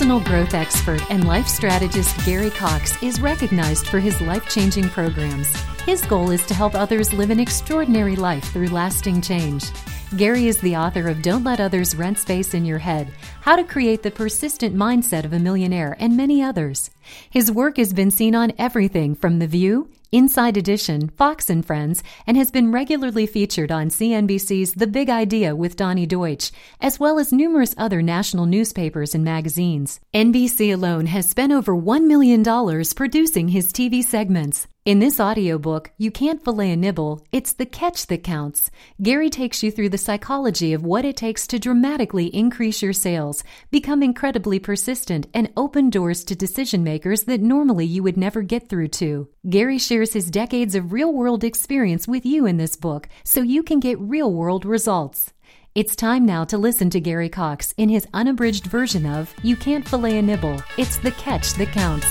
personal growth expert and life strategist Gary Cox is recognized for his life-changing programs. His goal is to help others live an extraordinary life through lasting change. Gary is the author of Don't Let Others Rent Space in Your Head, How to Create the Persistent Mindset of a Millionaire, and many others. His work has been seen on everything from The View, Inside Edition, Fox & Friends, and has been regularly featured on CNBC's The Big Idea with Donnie Deutsch, as well as numerous other national newspapers and magazines. NBC alone has spent over $1 million producing his TV segments. In this audiobook, You Can't Fillet a Nibble, it's the catch that counts. Gary takes you through the psychology of what it takes to dramatically increase your sales, become incredibly persistent, and open doors to decision makers that normally you would never get through to. Gary shares his decades of real-world experience with you in this book so you can get real-world results. It's time now to listen to Gary Cox in his unabridged version of You Can't Fillet a Nibble, it's the catch that counts.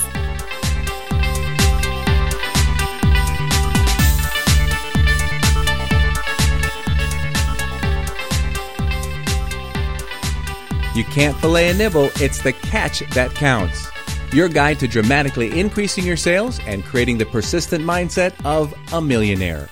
You can't fillet a nibble, it's the catch that counts. Your guide to dramatically increasing your sales and creating the persistent mindset of a millionaire.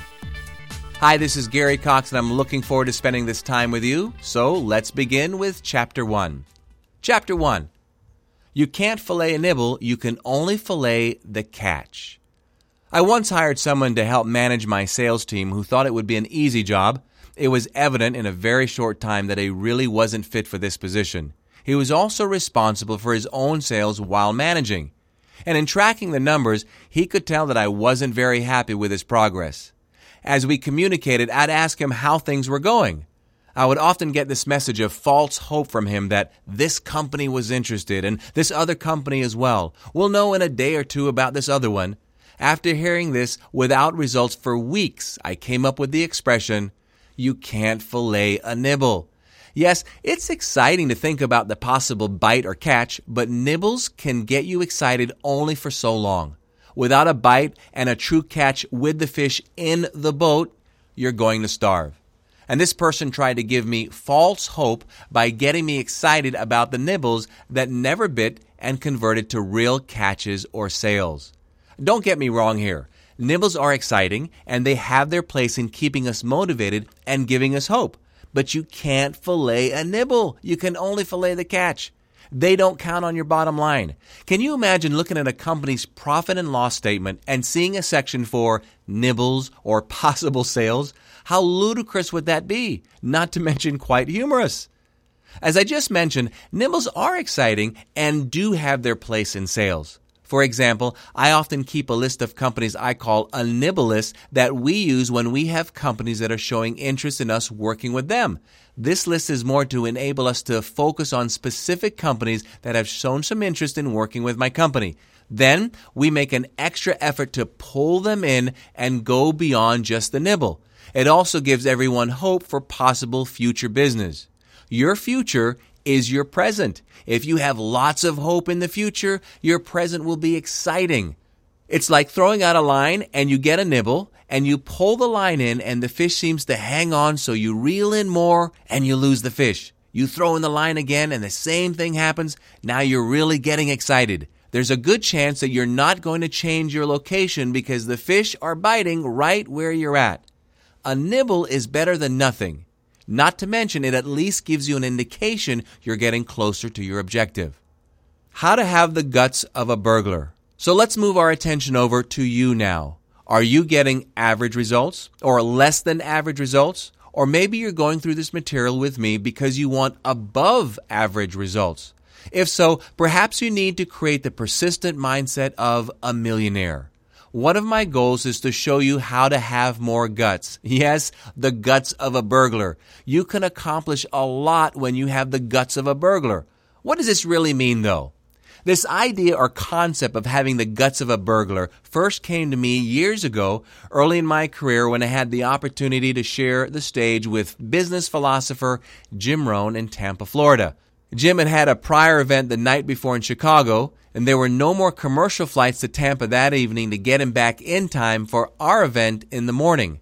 Hi, this is Gary Cox, and I'm looking forward to spending this time with you. So let's begin with Chapter 1. Chapter 1. You can't fillet a nibble, you can only fillet the catch. I once hired someone to help manage my sales team who thought it would be an easy job. It was evident in a very short time that he really wasn't fit for this position. He was also responsible for his own sales while managing. And in tracking the numbers, he could tell that I wasn't very happy with his progress. As we communicated, I'd ask him how things were going. I would often get this message of false hope from him that this company was interested and this other company as well. We'll know in a day or two about this other one. After hearing this without results for weeks, I came up with the expression, you can't fillet a nibble. Yes, it's exciting to think about the possible bite or catch, but nibbles can get you excited only for so long. Without a bite and a true catch with the fish in the boat, you're going to starve. And this person tried to give me false hope by getting me excited about the nibbles that never bit and converted to real catches or sales. Don't get me wrong here. Nibbles are exciting, and they have their place in keeping us motivated and giving us hope. But you can't fillet a nibble. You can only fillet the catch. They don't count on your bottom line. Can you imagine looking at a company's profit and loss statement and seeing a section for nibbles or possible sales? How ludicrous would that be? Not to mention quite humorous. As I just mentioned, nibbles are exciting and do have their place in sales. For example, I often keep a list of companies I call a nibble list that we use when we have companies that are showing interest in us working with them. This list is more to enable us to focus on specific companies that have shown some interest in working with my company. Then we make an extra effort to pull them in and go beyond just the nibble. It also gives everyone hope for possible future business. Your future is your present. If you have lots of hope in the future, your present will be exciting. It's like throwing out a line and you get a nibble and you pull the line in and the fish seems to hang on, so you reel in more and you lose the fish. You throw in the line again and the same thing happens. Now you're really getting excited. There's a good chance that you're not going to change your location because the fish are biting right where you're at. A nibble is better than nothing. Not to mention, it at least gives you an indication you're getting closer to your objective. How to have the guts of a burglar. So let's move our attention over to you now. Are you getting average results or less than average results? Or maybe you're going through this material with me because you want above average results. If so, perhaps you need to create the persistent mindset of a millionaire. One of my goals is to show you how to have more guts. Yes, the guts of a burglar. You can accomplish a lot when you have the guts of a burglar. What does this really mean, though? This idea or concept of having the guts of a burglar first came to me years ago, early in my career when I had the opportunity to share the stage with business philosopher Jim Rohn in Tampa, Florida. Jim had a prior event the night before in Chicago, and there were no more commercial flights to Tampa that evening to get him back in time for our event in the morning.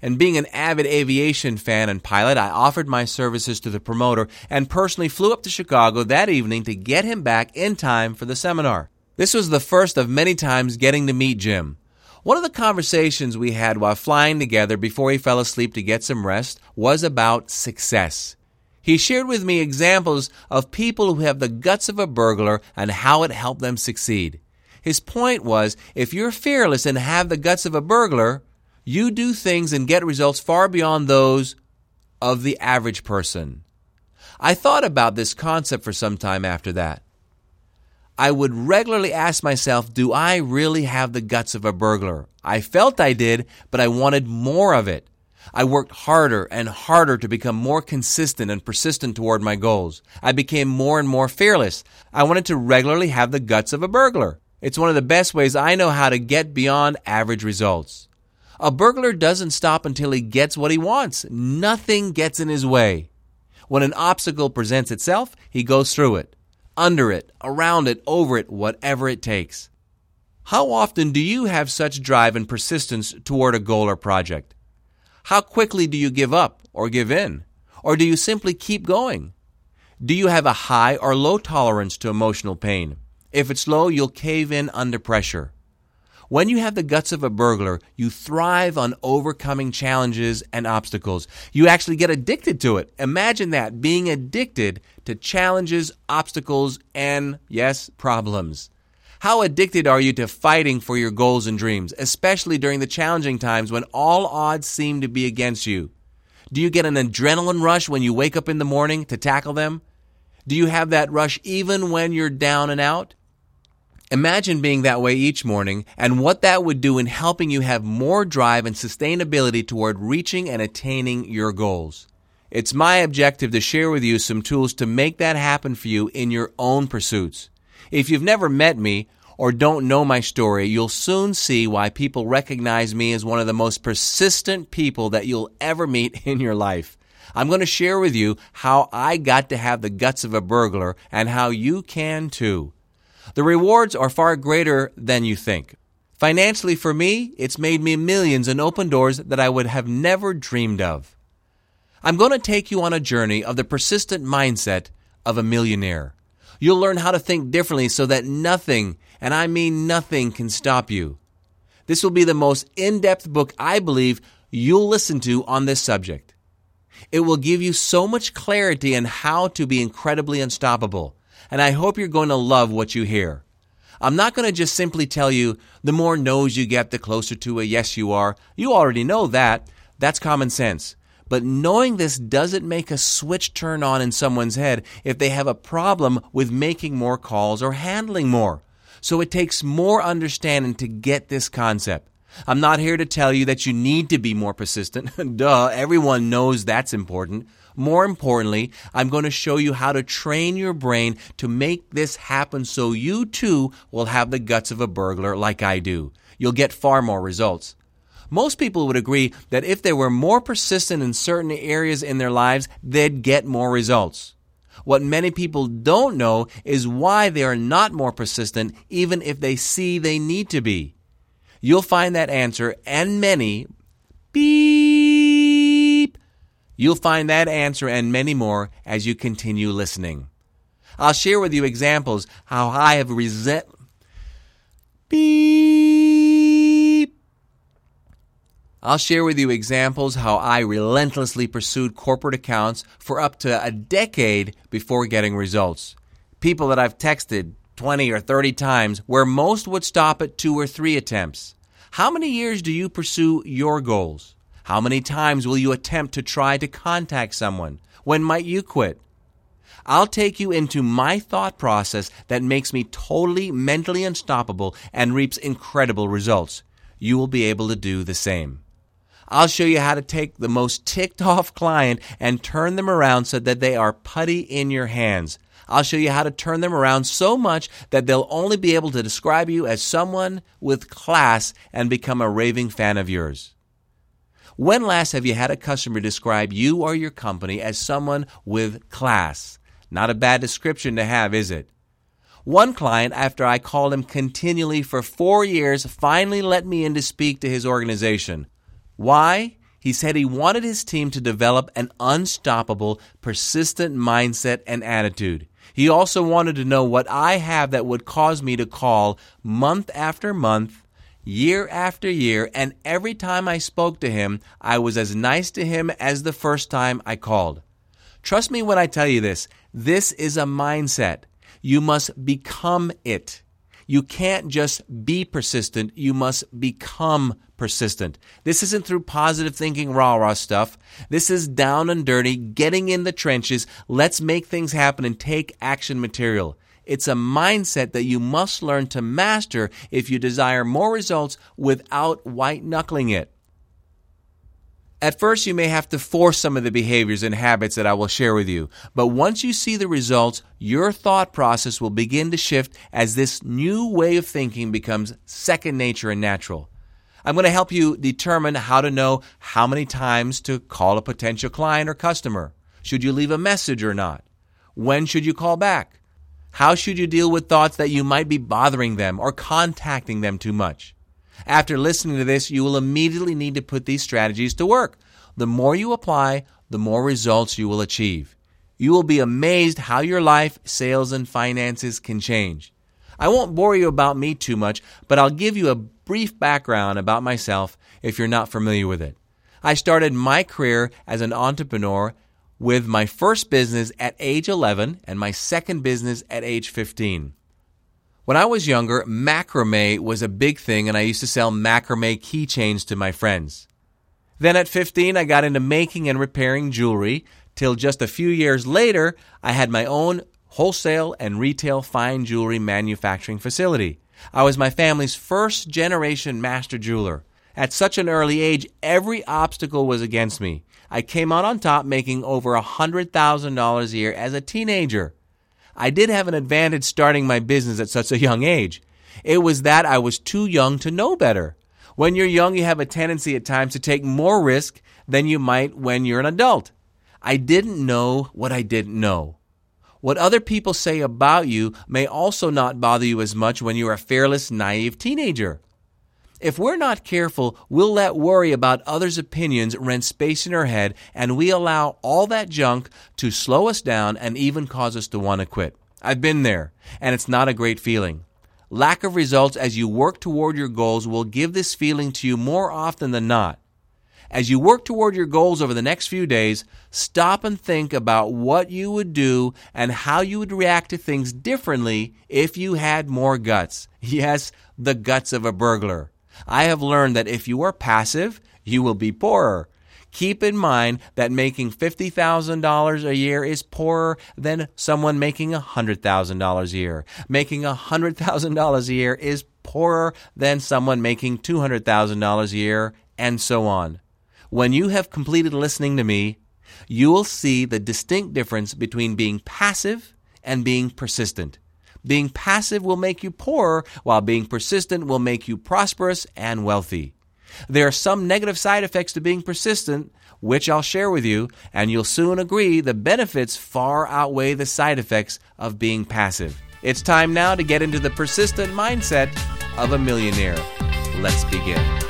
And being an avid aviation fan and pilot, I offered my services to the promoter and personally flew up to Chicago that evening to get him back in time for the seminar. This was the first of many times getting to meet Jim. One of the conversations we had while flying together before he fell asleep to get some rest was about success. He shared with me examples of people who have the guts of a burglar and how it helped them succeed. His point was, if you're fearless and have the guts of a burglar, you do things and get results far beyond those of the average person. I thought about this concept for some time after that. I would regularly ask myself, do I really have the guts of a burglar? I felt I did, but I wanted more of it. I worked harder and harder to become more consistent and persistent toward my goals. I became more and more fearless. I wanted to regularly have the guts of a burglar. It's one of the best ways I know how to get beyond average results. A burglar doesn't stop until he gets what he wants. Nothing gets in his way. When an obstacle presents itself, he goes through it, under it, around it, over it, whatever it takes. How often do you have such drive and persistence toward a goal or project? How quickly do you give up or give in? Or do you simply keep going? Do you have a high or low tolerance to emotional pain? If it's low, you'll cave in under pressure. When you have the guts of a burglar, you thrive on overcoming challenges and obstacles. You actually get addicted to it. Imagine that, being addicted to challenges, obstacles, and, yes, problems. How addicted are you to fighting for your goals and dreams, especially during the challenging times when all odds seem to be against you? Do you get an adrenaline rush when you wake up in the morning to tackle them? Do you have that rush even when you're down and out? Imagine being that way each morning and what that would do in helping you have more drive and sustainability toward reaching and attaining your goals. It's my objective to share with you some tools to make that happen for you in your own pursuits. If you've never met me or don't know my story, you'll soon see why people recognize me as one of the most persistent people that you'll ever meet in your life. I'm going to share with you how I got to have the guts of a burglar and how you can too. The rewards are far greater than you think. Financially, for me, it's made me millions and opened doors that I would have never dreamed of. I'm going to take you on a journey of the persistent mindset of a millionaire. You'll learn how to think differently so that nothing, and I mean nothing, can stop you. This will be the most in-depth book I believe you'll listen to on this subject. It will give you so much clarity on how to be incredibly unstoppable. And I hope you're going to love what you hear. I'm not going to just simply tell you the more no's you get, the closer to a yes you are. You already know that. That's common sense. But knowing this doesn't make a switch turn on in someone's head if they have a problem with making more calls or handling more. So it takes more understanding to get this concept. I'm not here to tell you that you need to be more persistent. Duh, everyone knows that's important. More importantly, I'm going to show you how to train your brain to make this happen so you too will have the guts of a burglar like I do. You'll get far more results. Most people would agree that if they were more persistent in certain areas in their lives, they'd get more results. What many people don't know is why they are not more persistent even if they see they need to be. You'll find that answer and many You'll find that answer and many more as you continue listening. I'll share with you examples how I have I'll share with you examples how I relentlessly pursued corporate accounts for up to a decade before getting results. People that I've texted 20 or 30 times where most would stop at 2 or 3 attempts. How many years do you pursue your goals? How many times will you attempt to try to contact someone? When might you quit? I'll take you into my thought process that makes me totally mentally unstoppable and reaps incredible results. You will be able to do the same. I'll show you how to take the most ticked off client and turn them around so that they are putty in your hands. I'll show you how to turn them around so much that they'll only be able to describe you as someone with class and become a raving fan of yours. When last have you had a customer describe you or your company as someone with class? Not a bad description to have, is it? One client, after I called him continually for 4 years, finally let me in to speak to his organization. Why? He said he wanted his team to develop an unstoppable, persistent mindset and attitude. He also wanted to know what I have that would cause me to call month after month, year after year, and every time I spoke to him, I was as nice to him as the first time I called. Trust me when I tell you this. This is a mindset. You must become it. You can't just be persistent. You must become persistent. This isn't through positive thinking, rah-rah stuff. This is down and dirty, getting in the trenches. Let's make things happen and take action material. It's a mindset that you must learn to master if you desire more results without white-knuckling it. At first, you may have to force some of the behaviors and habits that I will share with you. But once you see the results, your thought process will begin to shift as this new way of thinking becomes second nature and natural. I'm going to help you determine how to know how many times to call a potential client or customer. Should you leave a message or not? When should you call back? How should you deal with thoughts that you might be bothering them or contacting them too much? After listening to this, you will immediately need to put these strategies to work. The more you apply, the more results you will achieve. You will be amazed how your life, sales, and finances can change. I won't bore you about me too much, but I'll give you a brief background about myself if you're not familiar with it. I started my career as an entrepreneur with my first business at age 11 and my second business at age 15. When I was younger, macrame was a big thing, and I used to sell macrame keychains to my friends. Then at 15, I got into making and repairing jewelry, till just a few years later, I had my own wholesale and retail fine jewelry manufacturing facility. I was my family's first-generation master jeweler. At such an early age, every obstacle was against me. I came out on top making over $100,000 a year as a teenager. I did have an advantage starting my business at such a young age. It was that I was too young to know better. When you're young, you have a tendency at times to take more risk than you might when you're an adult. I didn't know what I didn't know. What other people say about you may also not bother you as much when you're a fearless, naive teenager. If we're not careful, we'll let worry about others' opinions rent space in our head, and we allow all that junk to slow us down and even cause us to want to quit. I've been there, and it's not a great feeling. Lack of results as you work toward your goals will give this feeling to you more often than not. As you work toward your goals over the next few days, stop and think about what you would do and how you would react to things differently if you had more guts. Yes, the guts of a burglar. I have learned that if you are passive, you will be poorer. Keep in mind that making $50,000 a year is poorer than someone making $100,000 a year. Making $100,000 a year is poorer than someone making $200,000 a year, and so on. When you have completed listening to me, you will see the distinct difference between being passive and being persistent. Being passive will make you poorer, while being persistent will make you prosperous and wealthy. There are some negative side effects to being persistent, which I'll share with you, and you'll soon agree the benefits far outweigh the side effects of being passive. It's time now to get into the persistent mindset of a millionaire. Let's begin.